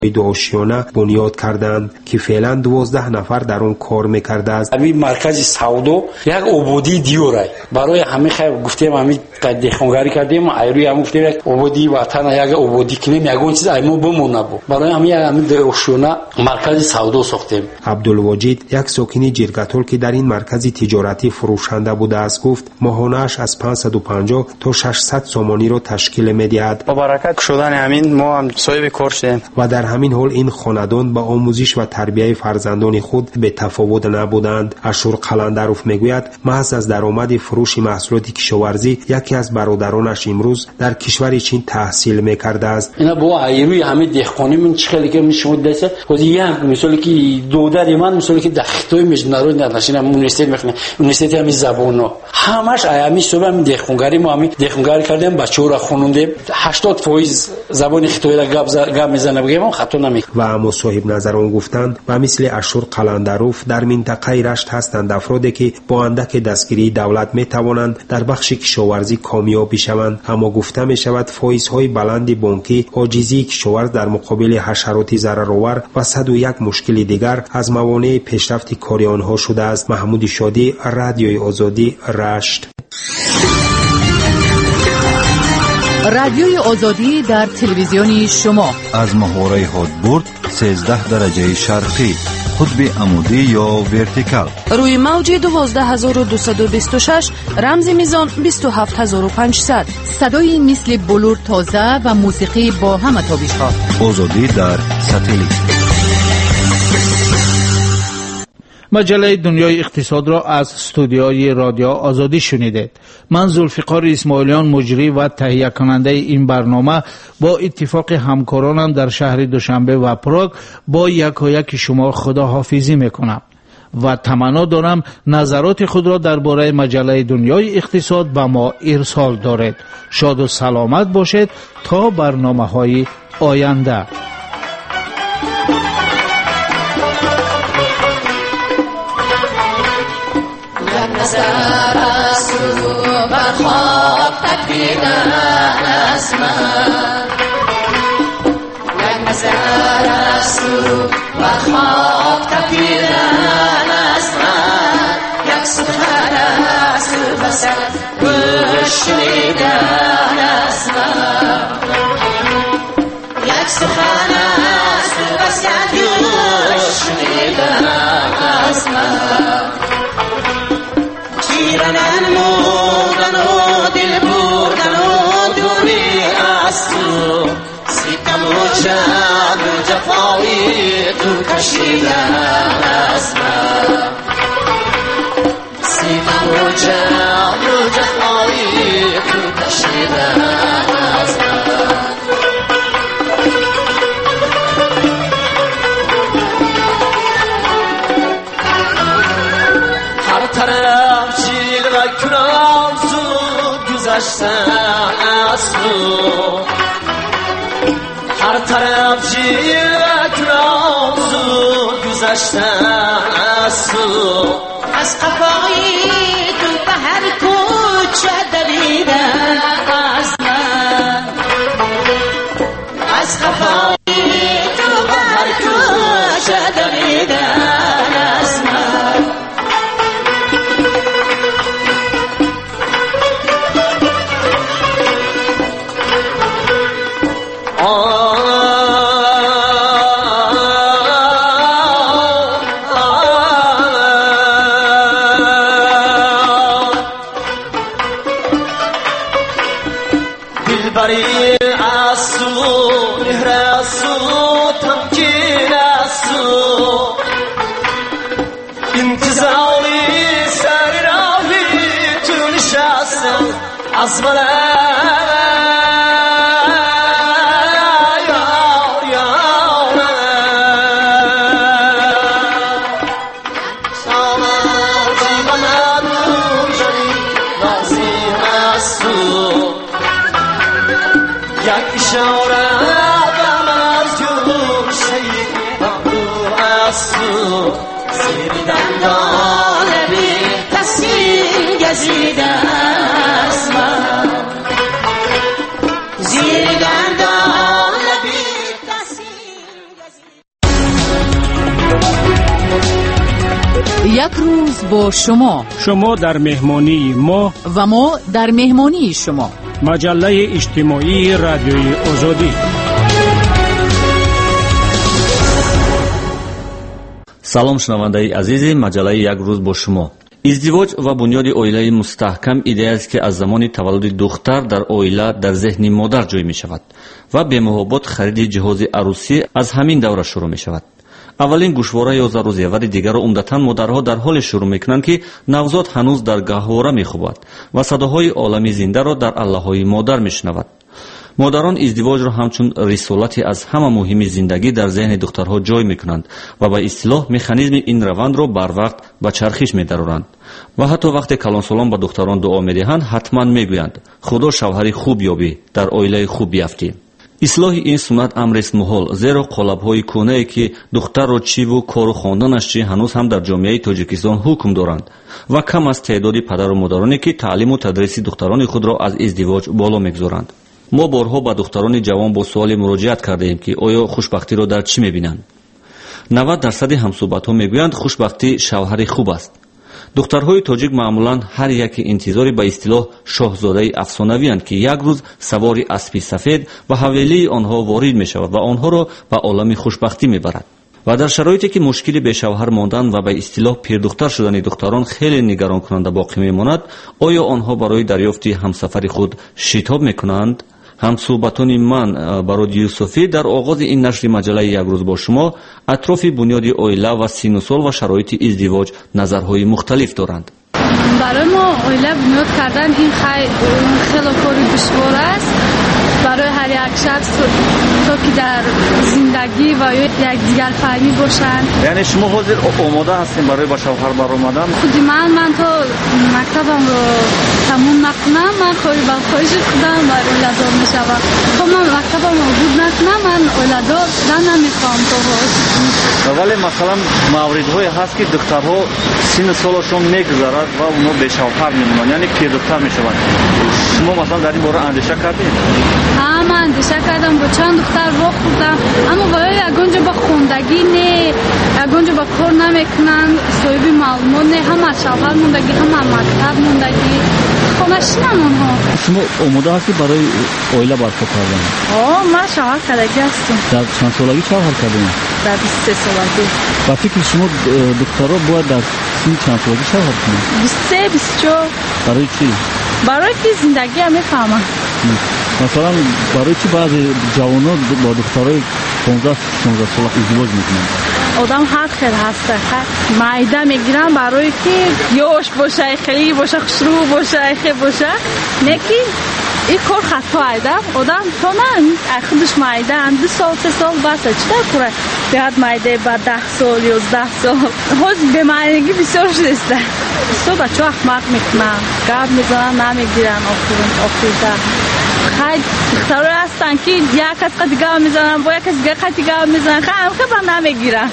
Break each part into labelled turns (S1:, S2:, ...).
S1: دوشیانه بنیاد کردند که فعلا 12 نفر در آن کار می‌کرده است.
S2: همین مرکز سودو یک عبودی دیوره برای همه خیر گفتیم همین دهخانگاری کردیم ایروی هم گفتیم یک عبودی وطن یک عبودی کنیم یگون چیز ایمو بمونه بود برای همین دوشیانه مرکز سودو ساختیم.
S1: عبدالواجد یک ساکن جرگتول که در این مرکز تجارتی فروشنده بوده است گفت ماهانه‌اش از 550 تا 600 سامانی را تشکیل می‌دهد.
S3: با برکت شدن همین ما هم صاحب کار شدیم
S1: و در همین حال این خاندان با آموزش و تربیت فرزندان خود به تفاوت نبودند. اشور قلندروف میگوید محض از درآمد فروش محصولات کشاورزی یکی از برادرانش امروز در کشور چین تحصیل میکرده است.
S2: اینا با ایروی همه دهقانی من چخلی که میشود دسته خودی یک مثالی که دودر من مثالی که دختوی مجنرو نشینم یونیورسیته میخونه یونیورسیته همین زبانو همش همین صبح همین دهقانگاری ما همین دهقانگاری کردیم بچه‌ها را خوندیم 80% زبان خطوی را گپ میزنه بگیم خطا نمی
S1: و مصاحب نظران گفتند و مثل اشور قلندروف در منطقه رشت هستند افرادی که با اندک دستگیری دولت می توانند در بخش کشاورزی کامیاب شوند، اما گفته می شود فایزهای بلند بانکی، عاجزی کشاورز در مقابل حشرات ضررآور و 101 مشکل دیگر از موانع پیشرفت کاری آنها شده است. محمود شادی، رادیوی آزادی، رشت.
S4: رادیوی آزادی در تلویزیونی شما
S5: از محوره هادبورد 13 درجه شرقی، قطب عمودی یا ورتیکال،
S6: روی موج 12226 رمز میزان 27500.
S4: صدای مثل بلور تازه و موسیقی با همه تابش ها.
S5: آزادی در ساتلیت.
S7: مجله دنیای اقتصاد را از استودیوی رادیو آزادی شنیدید. من ذوالفقار اسماعیلیان مجری و تهیه کننده این برنامه با اتفاق همکارانم در شهر دوشنبه و پراگ با یکایک شما خداحافظی میکنم و تمنا دارم نظرات خود را درباره مجله دنیای اقتصاد به ما ارسال دارید. شاد و سلامت باشید تا برنامه‌های آینده.
S8: نظر از تو بر خواب تکیدن از من، یک نظر از تو بر خواب تکیدن از من، یک سخن از تو بسر گشنیدن از من، یک سخن از تو بسر گشنیدن از من. شیرانن مودن و دل بودن و دوری از تو، ستم و جان و جفایی تو کشیدن از من، ستم و جان و جفایی تو کشیدن از من. هر طرف کنام زود گذشتن از تو، هر طرف جیل کنام زود گذشتن از تو، از قفایی تو به هر کوچه دویدن از من، از قفایی تو به هر کوچه دویدن از من. دلبری از تو، مهر از تو، تمکین از تو، انتظاری سر راهی تو نشستم از من. یک اشاره به من از جون شید از تو، زیر دندان بی تصمیم گزیده از من.
S4: یک روز با شما
S9: در مهمانی ما
S4: و ما در مهمانی شما.
S9: مجله اجتماعی رادیوی آزادی.
S10: салом шунавандаи азизи маҷалаи як рӯз бо шумо. издивоҷ ва бунёди оилаи мустаҳкам идеяст ки аз замони таваллуди духтар дар оила дар зеҳни модар ҷой мешавад ва бемуҳобот хариди ҷиҳози арӯсӣ аз ҳамин давра шурӯъ мешавад. аввалин гӯшвора ё зарӯзевари дигарро умдатан модарҳо дар ҳоле шурӯъ мекунанд ки навзод ҳанӯз дар гаҳвора мехӯбад ва садоҳои олами зиндаро дар аллаҳои модар мешунавад. модарон издивоҷро ҳамчун рисолати аз ҳама муҳими зиндагӣ дар зеҳни духтарҳо ҷой мекунанд ва ба истлоҳ механизми ин равандро барвақт ба чархиш медароранд ва ҳатто вақте калонсолон ба духтарон дуо медиҳанд ҳатман мегӯянд худо шавҳари хуб ёбӣ, дар оилаи хуб биафтӣ. ислоҳи ин суннат амрест муҳол, зеро қолабҳои кӯнае ки духтарро чиву кору хонданаш чӣ ҳанӯз ҳам дар ҷомеаи тоҷикистон ҳукм доранд ва кам аст теъдоди падару модароне ки таълиму тадриси духтарони худро аз издивоҷ боло мегузоранд. мо борҳо ба духтарони ҷавон бо суоле муроҷиат кардаем ки оё хушбахтиро дар чӣ мебинанд. 90% ҳамсӯҳбатҳо мегӯянд хушбахтӣ шавҳари хуб аст. духтарҳои тоҷик маъмулан ҳар яке интизори ба истилоҳ шоҳзодаи афсонавианд ки як рӯз савори аспи сафед ва ҳавелии онҳо ворид мешавад ва онҳоро ба олами хушбахтӣ мебарад. ва дар шароите ки мушкили бешавҳар мондан ва ба истилоҳ пирдухтар шудани духтарон хеле нигаронкунанда боқӣ мемонад, оё онҳо барои дарёфти ҳамсафари худ шитоб мекунанд? ҳамсӯҳбатони ман бароди юсуфӣ дар оғози ин нашри маҷалаи як рӯз бо шумо атрофи бунёди оила ва сину сол ва шароити издивоҷ назарҳои мухталиф доранд.
S11: барои мо оила бунёд кардан ин хеле кори душвор аст. барои ҳар як шахс то ки дар зиндагӣ ва якдигарфаҳмӣ бошанд.
S10: яъне шумо ҳозир омода ҳастем барои ба шавҳар баромадан?
S11: худи ман то мактабамро тамом накунам, ман ба хоҳиши худам бар оиладор мешавам. то ман мактабамро буд накунам, ман оиладор шудан намехоҳам то ҳоз.
S10: вале масалан мавридҳое ҳаст ки духтарҳо синни солашон мегузарад ва онҳо бешавҳар мемонанд, яъне пирдухтар мешаванд. шумо масалан дар ин бора андеша кардед?
S11: من اندیشه کردم با چند دختر راه خوردم، اما برای یگانجا با خوندگی نه، یگانجا با کار نمیکنن، صاحب معلومات نه، هم از شوهر موندگی هم از مکتب موندگی خونشینن اونها.
S10: شما آماده هستی برای اویلا برپا کردن؟
S11: من شوهر کردگی هستم.
S10: در چند سالگی شوهر کردین؟
S11: در 23 سالگی.
S10: و فکر شما دخترها باید در سن چند سالگی شوهر کنن؟ 23 24. برای چی؟
S11: برای که زندگی هم میفهمن.
S10: مثلا برای چی بعضی جوانان با دخترای 15 16 ساله ازدواج میکنن؟
S11: آدم حق خیلی هسته، معده میگیرن برای که یوش باشه، خیلی باشه، خوشرو باشه، خیلی باشه. نه که این کار خطا ایده. آدم تا نه خودش معده 2 سال 3 سال بسه چطور کنه؟ بیاد معده با 10 سال 11 سال حوز به معنیگی بسیار شده. بسیار بچه احمق میکنن، گرد میزنن، نمیگیرن آخریده. خیلی دخترها هستن که یک کس قطعه میزنن با یک کس قطعه میزنن، خیلی با نمیگیرن.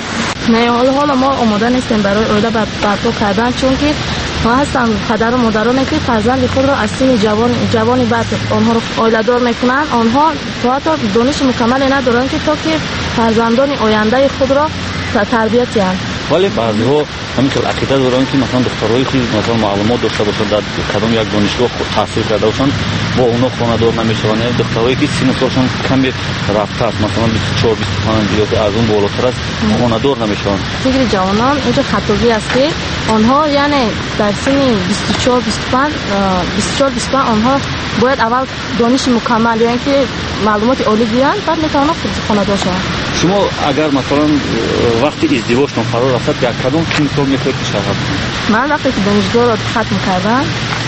S12: نه حالا ما آماده نیستیم برای اویلا برپا کردن، چون که ما هستن پدر و مادرانی که فرزند خود را از سن جوانی بعد آنها رو اویلادار میکنن، آنها حتی دانش مکمل ندارن که تا که فرزندان آینده خود را تربیت کنند.
S10: ولی بعضی‌ها همینطور عقیده دارن که مثلا دخترای خیلی مثلا معلومات داشته باشن، در کدام یک دانشگاه تحصیل کرده باشن، با اونا خانه‌دار نمیشون. دخترایی که سن سالشون کمی رفته است، مثلا 24 25 یا از اون بالاتر است، خانه‌دار نمیشون.
S12: فکر جوانان اینجا خطاگی است که آنها یعنی در سن 24 25 آنها باید اول دانش مکمل یعنی که معلومات عالی بیان، بعد میتونن خود خانه‌دار شوند.
S10: شما اگر مثلا وقتی ازدواجتون فرا رسید یک کدوم سال میخواید که شوهر کنید؟
S12: من وقتی که دانشگاه را ختم کردم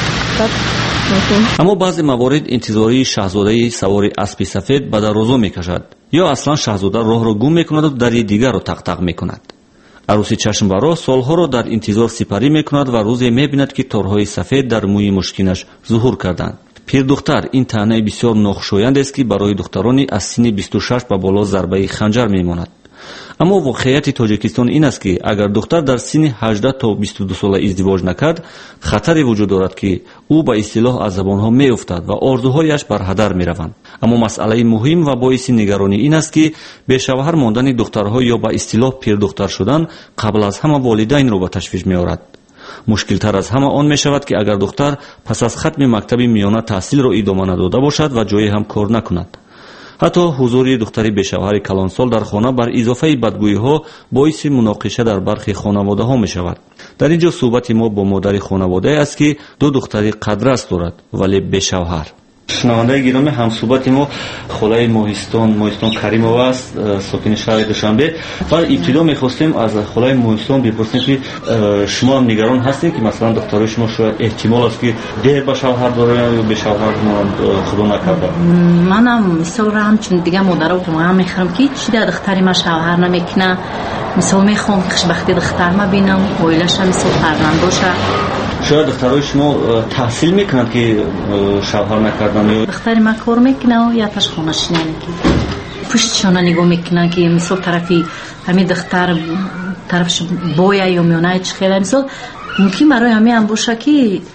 S10: اما بعضی موارد انتظاری شاهزاده سواری اسب سفید به درازا میکشد یا اصلا شاهزاده راه را گم میکند و دری دیگر را تق تق میکند. عروسی چشمبرا سالها را در انتظار سپری میکند و روزی میبیند که تارهای سفید در موی مشکینش ظهور کردند. پیردختر این طعنه بسیار ناخوشایند است که برای دخترانی از سن 26 به بالا ضربه خنجر میماند. аммо воқеияти тоҷикистон ин аст ки агар духтар дар синни 18 то 22 сола издивоҷ накард, хатаре вуҷуд дорад ки ӯ ба истилоҳ аз забонҳо меуфтад ва орзуҳояш бар ҳадар мераванд. аммо масъалаи муҳим ва боиси нигаронӣ ин аст ки бешавҳар мондани духтарҳо ё ба истилоҳ пирдухтар шудан қабл аз ҳама волидайнро ба ташвиш меорад. мушкилтар аз ҳама он мешавад ки агар духтар пас аз хатми мактаби миёна таҳсилро идома надода бошад ва ҷое ҳам кор накунад. ҳатто ҳузури духтари бешавҳари калонсол дар хона бар изофаи бадгӯиҳо боиси муноқиша дар бархи хонаводаҳо мешавад. дар ин ҷо суҳбати мо бо модари хонаводае аст ки ду духтари қадрас дорад вале бешавҳар. шунавандаи гироми ҳамсуҳбати мо холаи моҳистон каримова аст, сокини шаҳри душанбе. ва ибтидо мехостем аз холаи моҳистон бипурсем ки шумо ҳам нигарон ҳастем ки масалан духтарои шумо шояд эҳтимол аст ки дер ба шавҳар доранд ё бешавҳар худо накарда.
S13: манам мисолра ҳамчун дига модаро ҳам мехӯрам ки чида духтари ма шавҳар намекуна. мисол мехоҳам ки хушбахти духтар ма бинам, оилаша мисол фарзанд боша.
S10: шояд духтарои шумо таҳсил мекунанд ки шавҳар накардан ё
S13: духтари ма кор мекуна яташ хонашинане ки пуштшона нигоҳ мекунанд ки мисол тарафи ҳамин духтар тарафш боя ё миёнаи чихела мисол мумкин барои ҳамеам боша ки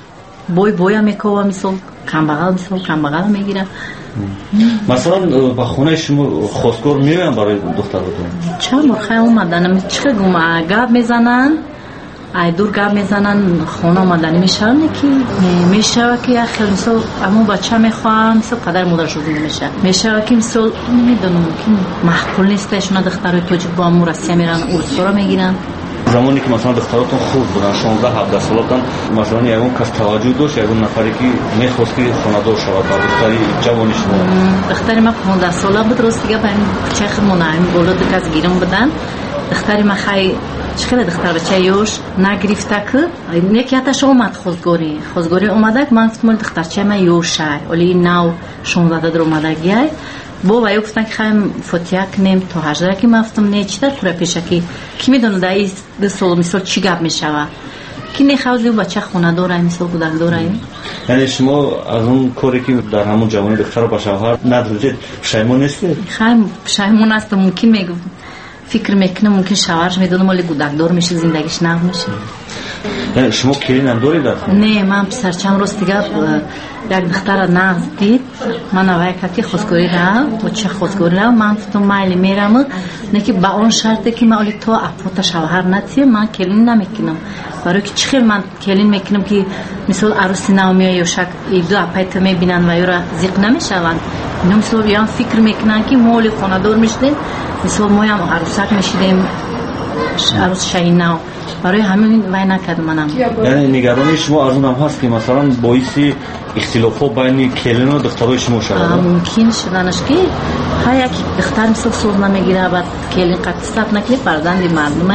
S13: боя мекова мисол камбағал мегира.
S10: масалан ба хонаи шумо хостгор меоянд барои духтаротон?
S13: чанд бор хай омадан чихел гума гап мезананд айдур гап мезананд хона омадани мешаванд ки мешава ки ахел мисол аммо бача мехоҳам мисол падар модараш узин меша мешава ки мисол намедонам ки маҳқул нест шуна духтарои тоҷик бо аммо россия мераванд урсҳоро мегиранд.
S10: замоне ки масалан духтаротон хурд буданд 16-17 солатан масалан ягон кас таваҷҷӯҳ дошт ягон нафаре ки мехост ки хонадор шавад ба духтари ҷавони шумо?
S13: духтари ма 15 сола буд рост дига ба кучаи худмонаҳами боло ду кас гирон буданд. духтари ма хай чихела духтар бача ёш нагирифта ки неки яташ омад хозгорӣ омадак ман гуфтам духтарчаи ма ёшай оли нав 16 дар омадагиай бо ва ё гуфтан ки хаем фотиҳа кунем то 18 ки ман гуфтам не читар пура пеша ки медонад дар ин ду сол мисол чӣ гап мешава ки не хавзи бача хонадорай мисол гудакдорай.
S10: яъне шумо аз он коре ки дар ҳамон ҷавони духтаро ба шавҳар надодед пушаймон нестед?
S13: хаем пушаймон астам мумкин мегуфт фикр мекунам мумкин шавҳарш медонам оли гудакдор меша зиндагиш нав меша.
S10: яъне шумо келинам доред?
S13: не ман писарчам рост дига як духтара нағз дид ман авай кард ки хозгорӣ рав боча хозгорӣ рав ман гуфтам майли мерам неки ба он шарте ки ман оли то апота шавҳар натием ман келин намекунам барои ки чӣ хел ман келин мекунам ки мисол аруси нав меоя ё шак иду апайта мебинанд ва ёра зиқ намешаванд. ино мисол ям фикр мекунанд ки мо оли хонадор мешидем мисол моям арусак мешидем арус шаҳи нав барои ҳамин вай накардам манам.
S10: яъне нигарони шумо аз он ҳам ҳаст ки масалан боиси ихтилофҳо байни келину духтарои шумо шавад?
S13: мумкин шуданаш ки ҳар як духтар мисол соз намегира баъд келин қатисат накли фарзанди мардумай.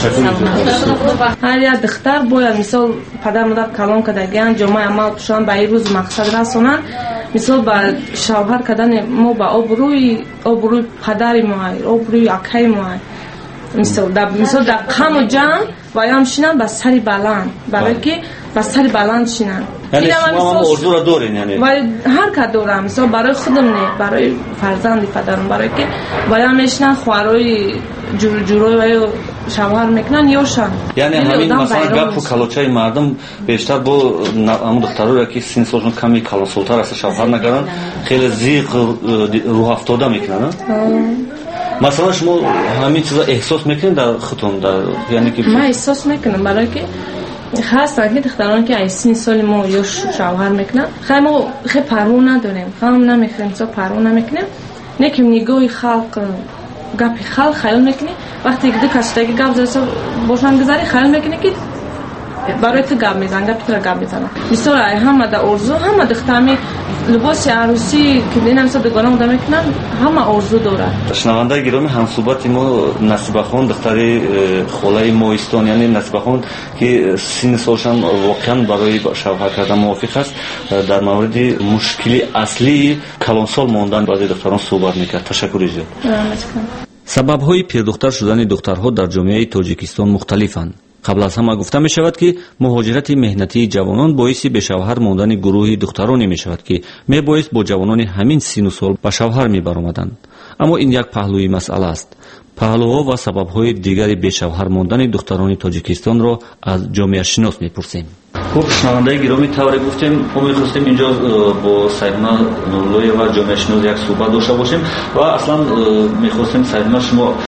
S14: ҳар як духтар бояд мисол падар модар калон кардагиан ҷомаи амал пӯшанд ба ин рӯз мақсад расонанд мисол ба шавҳар кардани мо ба обрӯи падари моай обрӯи акаи моай мисол дар қаму ҷамъ ваям шинанд ба сари баланд барое ки ба сари баланд шинанд.
S10: яъне шумо ҳам орзуро доред? яъне
S14: ҳар кад дорам мисол барои худам не барои фарзанди падарам барое ки ваям мешинанд хӯарои ҷурӯи ва ё шавҳар мекунанд ёшанд.
S10: яъне ҳамин масалан гапу калочаи мардум бештар бо ҳамун духтароре ки синни солшон ками калонсолтар аст шавҳар накарданд хеле зиқ рӯҳафтода мекунанд. масалан шумо ҳамин чиза эҳсос мекунед дар худтон? яъне ки
S14: ман эҳсос мекунам барое ки ҳастанд ки духтароне ки аз синни соли мо ёш шавҳар мекунанд хай мо хеле парво надорем ҳам намехӯрем мисол парво намекунем не ки нигоҳи халқ гапи халқ хаёл мекунӣ вақте ду касидаги гап заса бошанд гузарӣ хаёл мекунӣ ки барои ту гап мезананд гапи тура гап мезананд. мисол ҳама дар орзу ҳама духтами либоси арӯсӣ ки дина мисол дугона ода мекунанд ҳама орзу дорад.
S10: шунавандаи гироми ҳамсуҳбати мо насибахон духтари холаи моҳистон яъне насибахон ки синни солшан воқеан барои шавҳар кардан мувофиқ аст дар мавриди мушкили аслии калонсол мондан баъзе духтарон суҳбат мекард. ташаккури зиёд. сабабҳои пирдухтар шудани духтарҳо дар ҷомеаи тоҷикистон мухталифанд. қабл аз ҳама гуфта мешавад ки муҳоҷирати меҳнатии ҷавонон боиси бешавҳар мондани гурӯҳи духтароне мешавад ки мебоист бо ҷавонони ҳамин сину сол ба шавҳар мебаромаданд. аммо ин як паҳлӯи масъала аст. паҳлӯҳо ва сабабҳои дигари бешавҳар мондани духтарони тоҷикистонро аз ҷомеашинос мепурсем. хуб, шунавандаи гиромӣ, тавре гуфтем мо мехостем инҷо бо Саидма Нурлоева ҷомеашинос як суҳбат дошта бошем ва аслан мехостем Саидма шумо